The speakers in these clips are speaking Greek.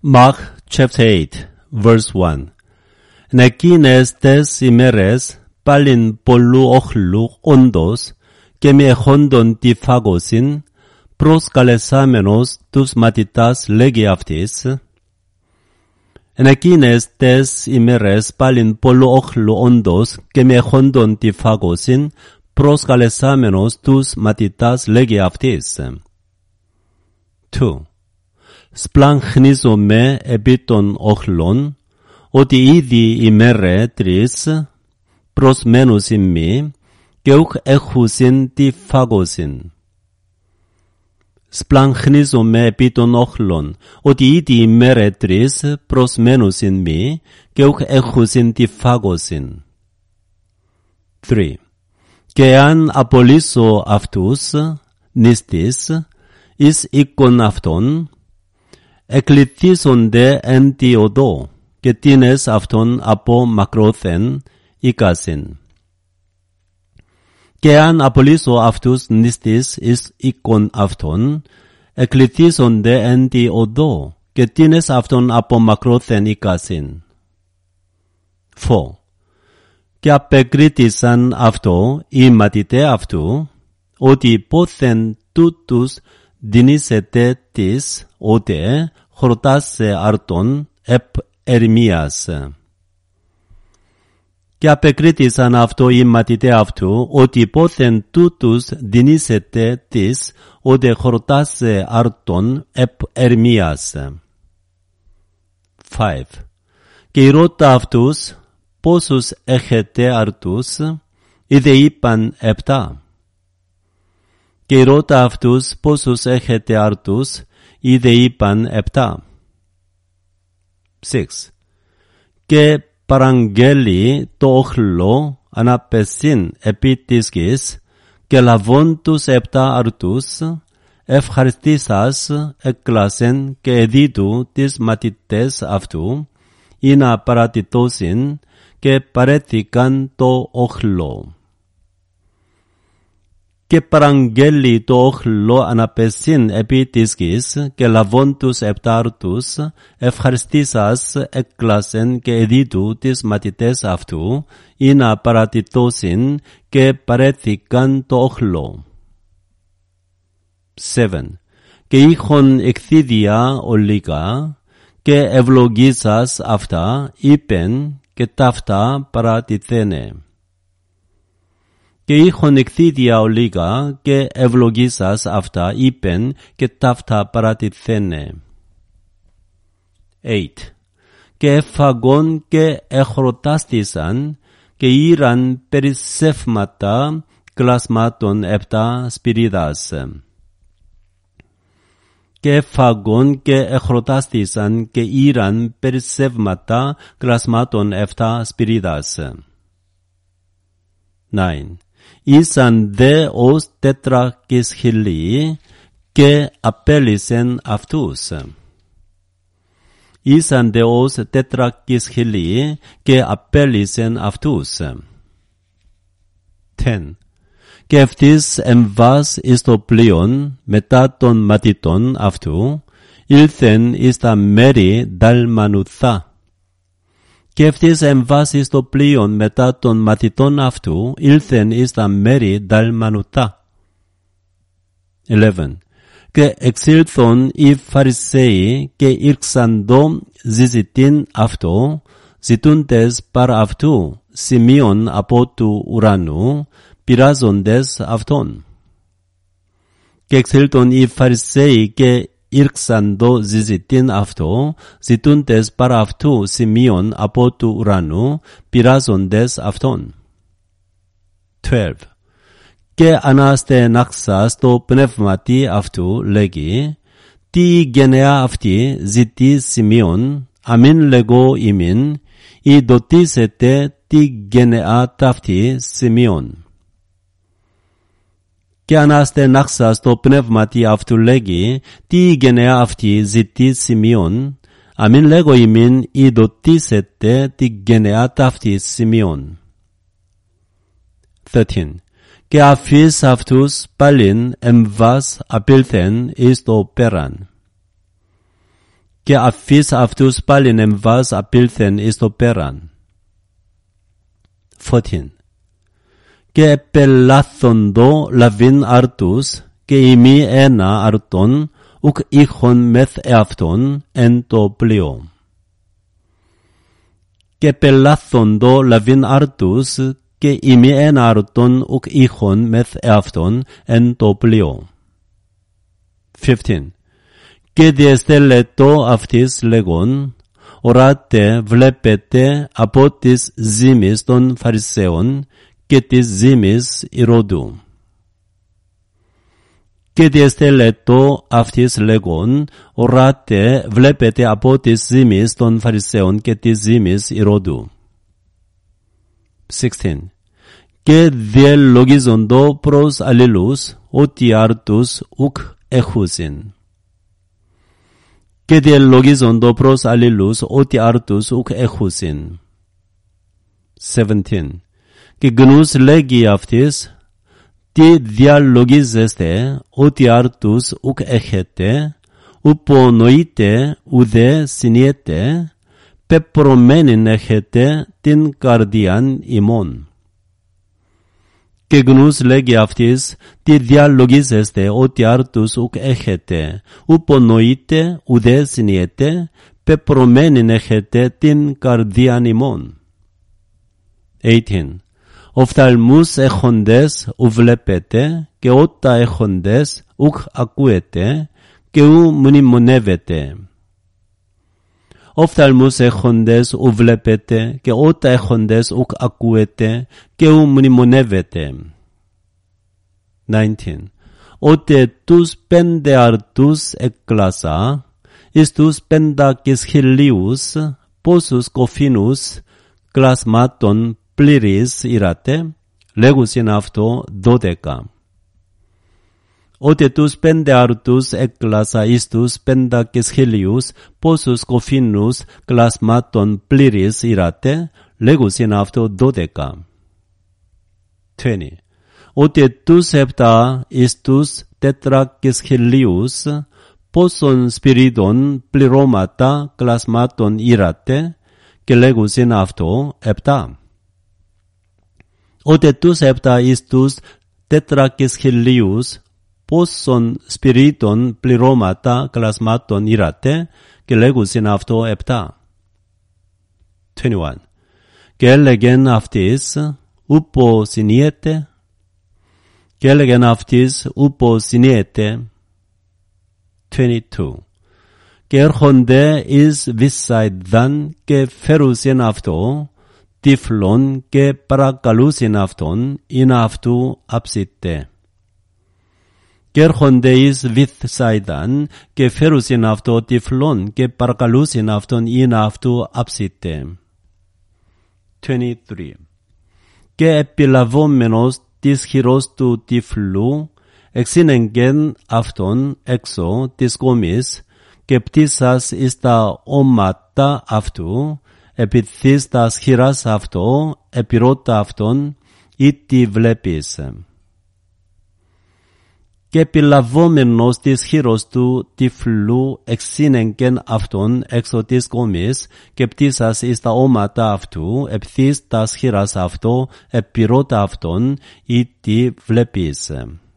Mark chapter 8, verse 1. En εκείνες τες ημέρες πάλιν πολλού όχλου όντως και μη έχοντον τη φάγωσιν προσκαλεσάμενος τους μαθητάς λέγει αυτής. En εκείνες τες ημέρες πάλιν πολλού όχλου όντως και μη έχοντον τη φάγωσιν προσκαλεσάμενος τους μαθητάς λέγει αυτής. 2. σπλαγχνίζομαι επί των όχλων, ότι ήδη ημέρε τρεις προσμένους ημί και ουκ έχουσιν τη φάγωσιν. σπλαγχνίζομαι επί των όχλων, ότι ήδη ημέρε τρεις προσμένους ημί και ουκ έχουσιν τη φάγωσιν. 3. Και αν απολύσω αυτούς νηστείς εις οίκον αυτών, εκληθίζονται εν τη οδό και τίνες αυτόν από μακρόθεν εικάσιν. Και αν απολύσω αυτούς νηστείς εις οίκον αυτών, εκληθίζονται εν τη οδό και τίνες αυτόν από μακρόθεν εικάσιν. 4. Και απεκρίτησαν αυτό οι μαθηταί αυτού, ότι πόθεν τούτους δινήσετε της ότε χορτάσε αρτών επ ερημίας. Και απεκρίτησαν αυτό οι μαθηταί αυτού, ότι πόθεν τούτους δινήσετε της ότε χορτάσε αρτών επ ερημίας. 5. Και ρώτα αυτούς, πόσους έχετε αρτούς, είδε είπαν 7. Και ρώτα αυτούς, πόσους έχετε αρτούς, είδε είπαν 7. 6. Και παραγγέλει το όχλο αναπεσίν επί της γης, και λαβών τους 7 αρτούς, ευχαριστήσας εκλάσεν και εδίδου τις μαθητές αυτού, ή να παρατητώσιν, και παρέθηκαν το όχλο. Και παραγγέλει το όχλο αναπεσίν επί της γης, και λαβών τους 7 αρτούς, ευχαριστήσας εκλάσεν και εδίδου τις μαθητές αυτού, ή να παρατητώσιν, και παρέθηκαν το όχλο. 7. Και είχον εκθίδια ολίγα, και ευλογήσας αυτά, είπεν, και ταύτα παρατηθένε. Και είχον εκθίδια ολίγα, και ευλογήσας αυτά, είπεν, και ταύτα παρατηθένε. 8. Και εφαγών και εχρωτάστησαν, και ήραν περισσεύματα κλασμάτων 7 σπυρίδας. Και εφαγών και εχρωτάστησαν, και ήραν περισσεύματα κλασμάτων 7 σπυρίδας. 9. Ήσαν δε ως 400.000 και απέλυσεν αυτούς. Ήσαν δε ως 400.000 και απέλυσεν αυτούς. 10. Και ευτής εμβάς εις το πλοίον μετά των μαθητών αυτού, ήλθεν εις τα μέρη Δαλμανουθά. Και ευτής εμβάς εις το πλοίον μετά των μαθητών αυτού, ήλθεν εις τα μέρη Δαλμανουθά. 11. Και εξήλθον οι Φαρισαίοι και ήρξαντο ζητήν αυτό, ζητούντες παρά αυτού σημείων από του ουρανού, πειράζοντες αυτόν. Και εξήλθον οι Φαρισαίοι και ήρξαντο ζητήν αυτό, ζητούντες παρά αυτού σημείων από του ουρανού, πειράζοντες αυτόν. 12. Και αναστενάξα στο πνεύματι αυτού λέγει, τι γενεά αυτή ζητεί σημείων, αμήν λέγω ημίν, ή δοτήσετε τη γενεά ταύτη σημείων. Και αναστενάξα στο πνεύματι αυτού λέγει, τι γενεά αυτή ζητεί σημείων, αμήν λέγω ημίν, ή δοτήσετε τη γενεά ταύτη σημείων. 13. Και αφής αυτούς πάλιν εμβάς απήλθεν εις το πέραν. και αφής αυτούς πάλιν εμβάς απήλθεν εις το πέραν. 14. Και επελάθοντο λαβήν αρτούς και ημί ένα αρτών ουκ είχον μεθ εαυτόν εν το πλοίο. Και επελάθοντο λαβήν αρτούς και ημί ένα αρτών ουκ είχον μεθ εαυτόν εν το πλοίο. 15. Και διεστέλετο αυτής λέγον, οράτε βλέπετε από τις ζήμεις των Φαρισαίων και τις ζήμεις Ηρώδου. Και διεστέλετο αυτής λέγον, οράτε βλέπετε από τις ζήμεις των Φαρισαίων και τις ζήμεις Ηρώδου. 16. Και διελογίζοντο προς αλλήλους ότι αρτούς ουκ έχουσιν. Και διελογίζοντο προς αλλήλους ότι αρτούς ουκ έχουσιν. 17. Και γνούς λέγει αυτής, τι διαλογίζεστε ότι αρτούς ουκ έχετε, υπονοείτε ουδέ συνιέτε, πεπρωμένην έχετε την καρδιάν ημών. Και γνούς λέγει αυτής, τι διαλογίζεστε ότι αρτούς ουκ έχετε, υπονοείτε ουδέ συνιέτε, πεπρωμένην έχετε την καρδιάν ημών. 18. Οφθαλμούς έχοντες ου βλέπετε και ότα έχοντες ουκ ακούετε και ου μνημονεύετε. Οφθαλμούς έχοντες ου βλέπετε και ότα έχοντες ουκ ακούετε και ου μνημονεύετε. 19. Ότε τους 5 αρτούς εκλάσα εις τους 500.000 πόσους κοφίνους κλασμάτων πλήρης ήρατε, λέγουσιν αυτό 12. Ότε τους 5 αρτούς έκλασα εις τους 500.000 πόσους κοφίνους κλασμάτων πλήρης ήρατε, λέγουσιν αυτό 12. 20. Ότε τους 7 εις τους 400.000 πόσων σπυρίδων πληρώματα κλασμάτων ήρατε, και λέγουσιν αυτό 7. Ότε τους 7 εις τους 400.000 πόσων σπυρίτων πληρώματα κλασμάτων ήρατε, και λέγουσιν αυτό 7. 21. Και έλεγεν αυτής, ούπο συνιέται, και έλεγεν αυτής, ούπο συνιέται. 22. Και έρχονται εις Βυσσαϊδάν και φέρουσιν αυτό, τύφλων και παρακαλούσιν αυτόν, είναι αυτού αψίτε. Και έρχονται εις Βυσσαϊδάν και φέρουσιν αυτό τύφλων και παρακαλούσιν αυτόν, είναι αυτού αψίτε. 23. Και επιλαβόμενος της χειρός του τύφλου, εξήνεγγεν αυτόν έξω της κομής και πτήσας εις τα όματα αυτού, επιθείς τα χειράς αυτό, επιρώτα αυτόν, ή τι βλέπεις. Και επιλαβόμενος της χειρός του τυφλού εξήνεγγεν αυτόν έξω της κομής και πτήσας εις τα όματα αυτού, επιθείς τα χειράς αυτό, επιρώτα αυτόν, ή τι βλέπεις.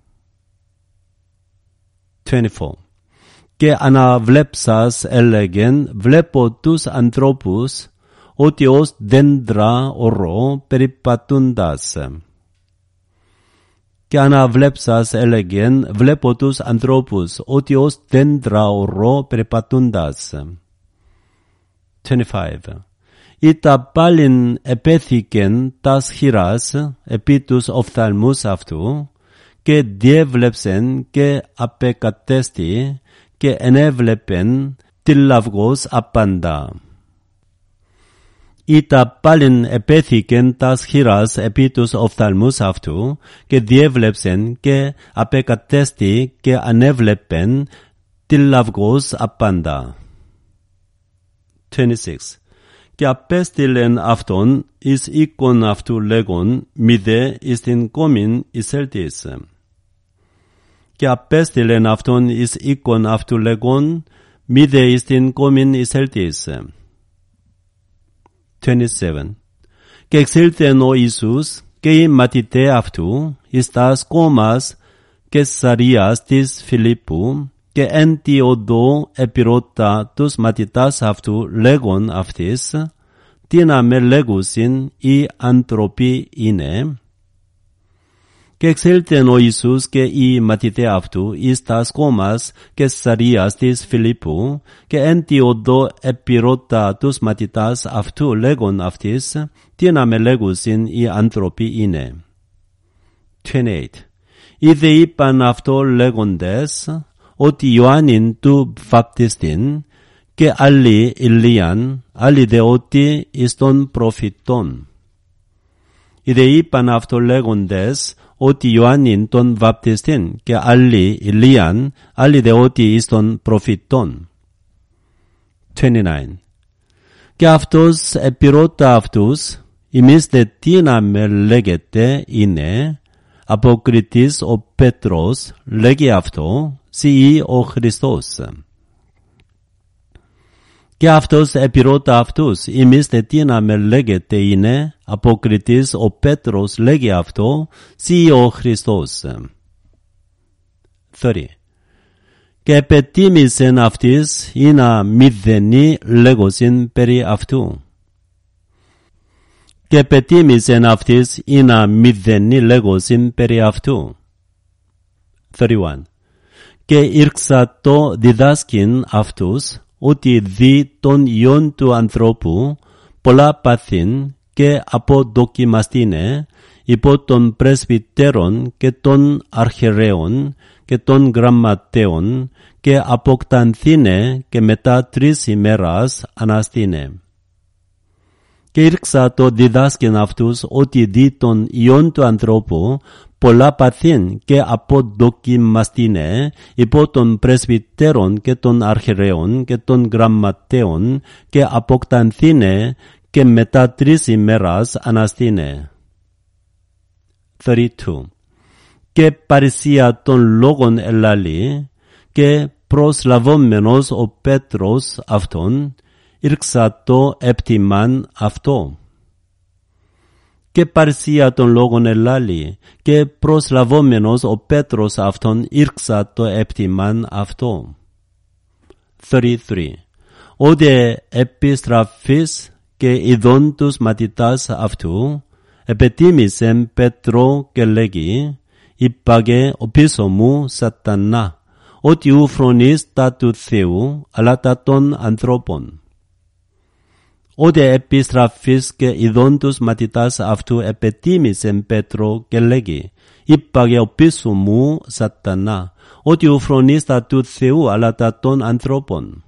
24. Και αναβλέψας έλεγεν, βλέπω τους ανθρώπους ότι ως δέντρα ορό περιπατούντας. Και αναβλέψας έλεγεν, βλέπω τους ανθρώπους ότι ως δέντρα ορό περιπατούντας. 25. Ήτα πάλιν επέθηκεν τας χειράς επί τους οφθαλμούς αυτού και διέβλεψεν και απεκατέστη και ενέβλεπεν τυλαυγός απάντα. Ήτα πάλιν επέθηκεν τας χειράς επί τους οφθαλμούς αυτού και διέβλεψεν και απεκατέστη και ανέβλεπεν τυλαυγός απάντα. 26. Και απέστειλεν αυτόν εις οίκον αυτού λέγον, μηδέ εις την κόμην εισέλθεις. Και απέστειλεν αυτόν εις οίκον αυτού λέγον, 미대 있tin 꼬민 있을 때 있음. 27. Que existe no Isus, que matite aftu, estas comas, que sarias tis Filippu, que entiodo epirota tus matitas aftu legon aftis, tiname legusin y antropi ine. Que existe no Isus, que matite aftu, estas comas, que sarias tis Filippu, que entiodo epirota tus matitas aftu legon aftis, tiname legusin y antropi ine. 28. Idei pan afto legondes, ot Ioannin tu baptistin, que alli Ilian, alli deoti iston profiton. Idei pan afto legondes, ot Ioannin ton baptistin, que alli Ilian, alli deoti iston profiton. 29. Que aftos epirota aftus, imis de tiname legete ine, Αποκριτής ο Πέτρος λέγει αυτό, σιή ο Χριστός. Και αυτός επιρώτα αυτούς, εμείς δε τι να με λέγεται είναι, αποκριτής ο Πέτρος λέγει αυτό, σιή ο Χριστός. 30. Και επετίμησεν αυτής, είναι μηδενή λέγωσιν περί αυτού. Και πετίμησεν αυτής είναι μηδενή λέγωσιν περί αυτού. 31. Και ήρξατο διδάσκην αυτούς, ότι δι τον ιόν του ανθρώπου, πολλά πάθην και αποδοκιμαστήνε, υπό των πρεσβυτέρων και των αρχιερέων και των γραμματέων, και αποκτανθήνε και μετά 3 ημέρας αναστήνε. Και ήρξατο διδάσκην αυτούς ότι δι τον ιόν του ανθρώπου πολλά παθήν και αποδοκιμαστήνε υπό των πρεσβυτέρων και των αρχιερέων και των γραμματέων και αποκτανθήνε και μετά 3 ημέρας αναστήνε. 32. Και παρησία των λόγων ελάλη και προσλαβόμενος ο Πέτρος αυτόν ήρξατο επτυμάν αυτό. Και παρησία των λόγων ελάλη και προσλαβόμενος ο Πέτρος αυτόν ήρξατο επτυμάν αυτό. 33. Όδε επιστραφής και ειδών τους μαθητάς αυτού, επετίμησεν Πέτρο και λέγει, υπάγε ο πίσω μου σατανά, ότι ου φρονείς τα του Θεού, αλλά τα των ανθρώπων. Όδε επιστραφής και ειδών τους μαθητάς αυτού επετίμησεν Πέτρο και λέγει, υπάγε ο πίσω μου σατανά, ότι ου φρονείς τα του Θεού, αλλά τα των ανθρώπων.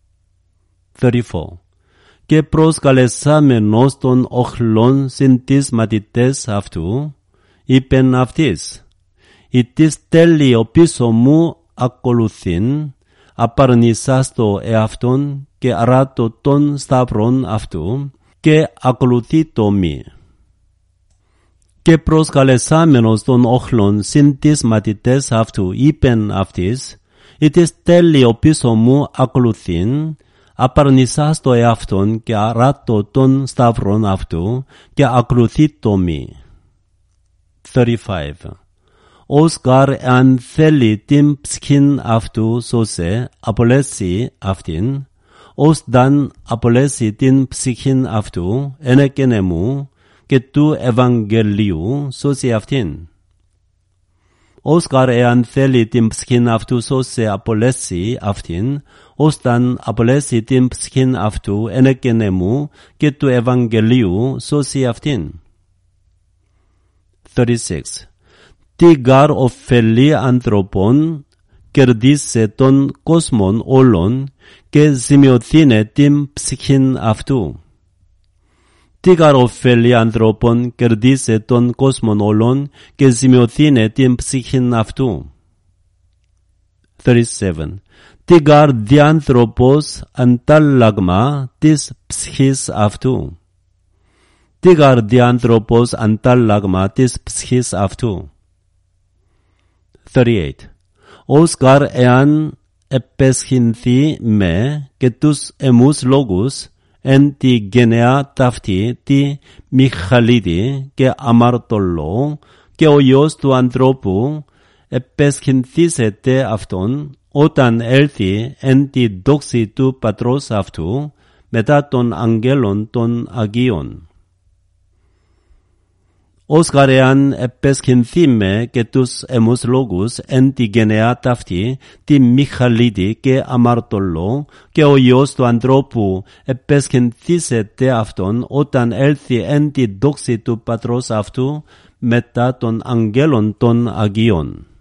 34. Και προσκαλεσάμενος των οχλών συν τις μαθητές αυτού, είπεν αυτής, «Η της τέλει ο πίσω μου ακολουθήν, απαρνησάστο εαυτόν και αράτω των σταυρών αυτού και ακολουθεί το μη». Και προσκαλεσάμενος των οχλών συν τις μαθητές αυτού, είπεν αυτής, «Η της τέλει ο πίσω μου ακολουθήν, απαρνησάστο εαυτόν και αράτω των σταυρών αυτού και ακολουθεί το μη». 35. Ως γαρ εάν θέλει την ψυχήν αυτού σώσε, απολέσει αυτήν, ως δαν απολέσει την ψυχήν αυτού, ενεκενε μου, και του Ευαγγελίου σώσει αυτήν. Ως γαρ εάν θέλει την ψυχήν αυτού σώσε, απολέσει αυτήν, ως δαν απολέσει την ψυχήν αυτού, ενεκενε μου, και του Ευαγγελίου σώσει αυτήν. 36. Τι γαρ ωφελεί ανθρώπων, κερδίσε τον κόσμον όλων και ζημιωθήνε την ψυχήν αυτού. Τι γαρ ωφελεί ανθρώπων, κερδίσε τον κόσμον όλων και ζημιωθήνε την ψυχήν αυτού. 37. Τι γαρ διάνθρωπος αντάλλαγμα της ψυχής αυτού. Τι γαρ διάνθρωπος αντάλλαγμα της ψυχής αυτού. 38. Ως γαρ εάν επέσχυνθη με και τους εμούς λόγους εν τη γενεά ταύτη τη Μιχαλίδη και αμαρτωλό και ο Υιός του ανθρώπου επέσχυνθήσεται αυτόν όταν έλθει εν τη δόξη του Πατρός αυτού μετά των αγγέλων των Αγίων. Ως γαρεάν επέσχυνθη με και τους εμούς λόγους εν τη γενεά ταύτη τη Μιχαλίδη και αμαρτωλό και ο Υιός του ανθρώπου επέσχυνθήσεται αυτόν όταν έλθει εν τη δόξη του Πατρός αυτού μετά των αγγέλων των Αγίων.